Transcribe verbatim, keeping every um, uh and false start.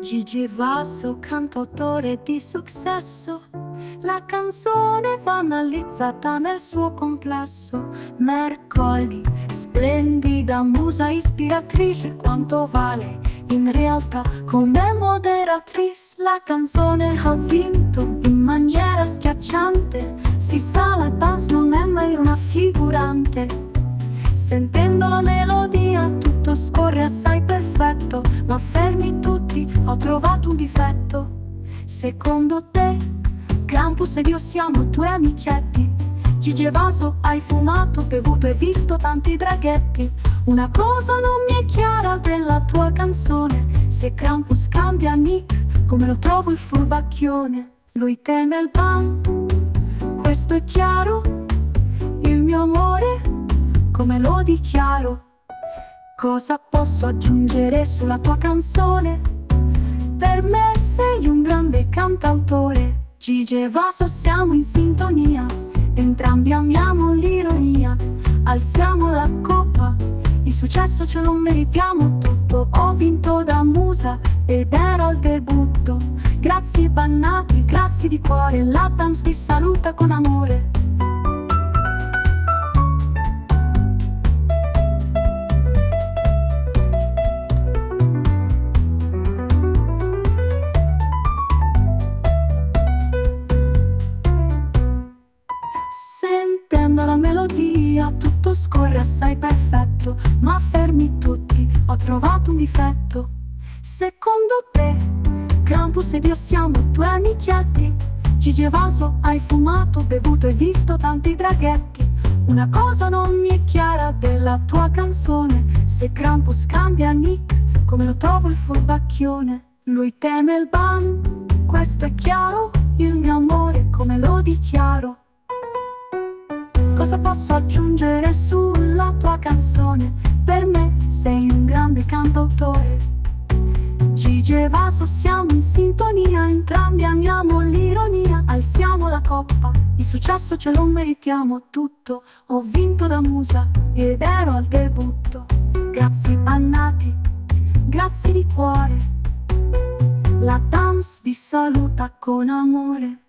Gigi Vaso, cantautore di successo, la canzone va analizzata nel suo complesso. Mercoli, splendida musa ispiratrice, quanto vale in realtà come moderatrice. La canzone ha vinto in maniera schiacciante, si sa la dance non è mai una figurante. Sentendo la melodia tutto scorre assai perfetto, ma fermi tutti, ho trovato un difetto. Secondo te, Krampus ed io siamo due amichetti. Gigi Vaso, hai fumato, bevuto e visto tanti draghetti. Una cosa non mi è chiara della tua canzone: se Krampus cambia nick, come lo trovo il furbacchione. Lui teme il ban, questo è chiaro. Il mio amore, come lo dichiaro. Cosa posso aggiungere sulla tua canzone? Per me sei un grande cantautore. Gigi Vaso, siamo in sintonia, entrambi amiamo l'ironia. Alziamo la coppa, il successo ce lo meritiamo tutto. Ho vinto da musa ed ero al debutto. Grazie bannati, grazie di cuore, la dance vi saluta con amore. Sentendo la melodia tutto scorre assai perfetto, ma fermi tutti, ho trovato un difetto. Secondo te, Krampus ed io siamo due amichetti. Gigi Vaso, hai fumato, bevuto e visto tanti draghetti. Una cosa non mi è chiara della tua canzone: se Krampus cambia nick, come lo trovo il furbacchione. Lui teme il ban, questo è chiaro. Il mio amore, come lo dichiaro. Cosa posso aggiungere sulla tua canzone? Per me sei un grande cantautore. Gigi Vaso, siamo in sintonia, entrambi amiamo l'ironia. Alziamo la coppa, il successo ce lo meritiamo tutto. Ho vinto da musa ed ero al debutto. Grazie bannati, grazie di cuore, la dance vi saluta con amore.